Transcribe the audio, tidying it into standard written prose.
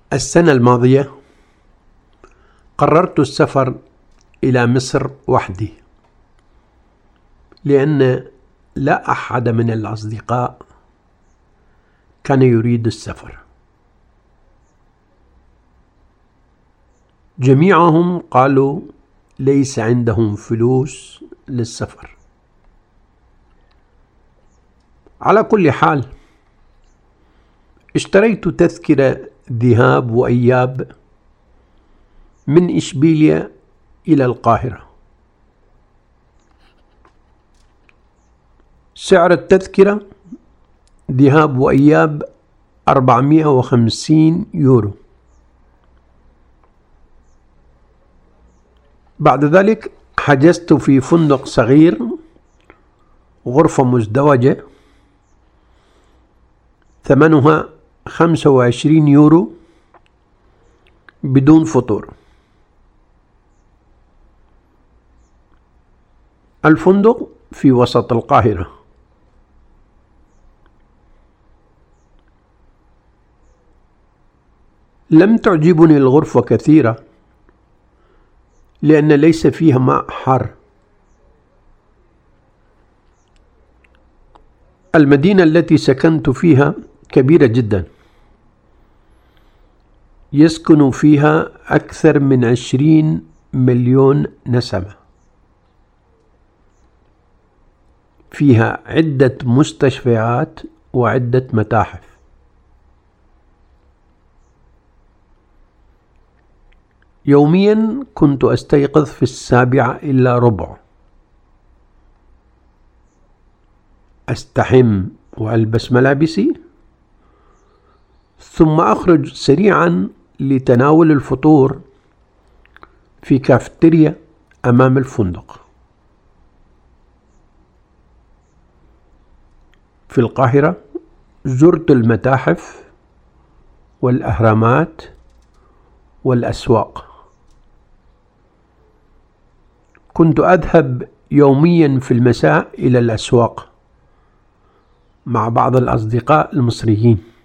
السنة الماضية قررت السفر إلى مصر وحدي، لأن لا أحد من الأصدقاء كان يريد السفر. جميعهم قالوا ليس عندهم فلوس للسفر. على كل حال، اشتريت تذكرة ذهاب وإياب من إشبيلية إلى القاهرة. سعر التذكرة ذهاب وإياب 450 يورو. بعد ذلك حجزت في فندق صغير، غرفة مزدوجة، ثمنها 25 يورو بدون فطور. الفندق في وسط القاهرة. لم تعجبني الغرفة كثيرا، لأن ليس فيها ماء حار. المدينة التي سكنت فيها كبيرة جدا، يسكن فيها أكثر من 20 مليون نسمة. فيها عدة مستشفيات وعدة متاحف. يوميا كنت أستيقظ في 7:45، أستحم وألبس ملابسي، ثم أخرج سريعا لتناول الفطور في كافتيريا أمام الفندق. في القاهرة زرت المتاحف والأهرامات والأسواق. كنت أذهب يوميا في المساء إلى الأسواق مع بعض الأصدقاء المصريين.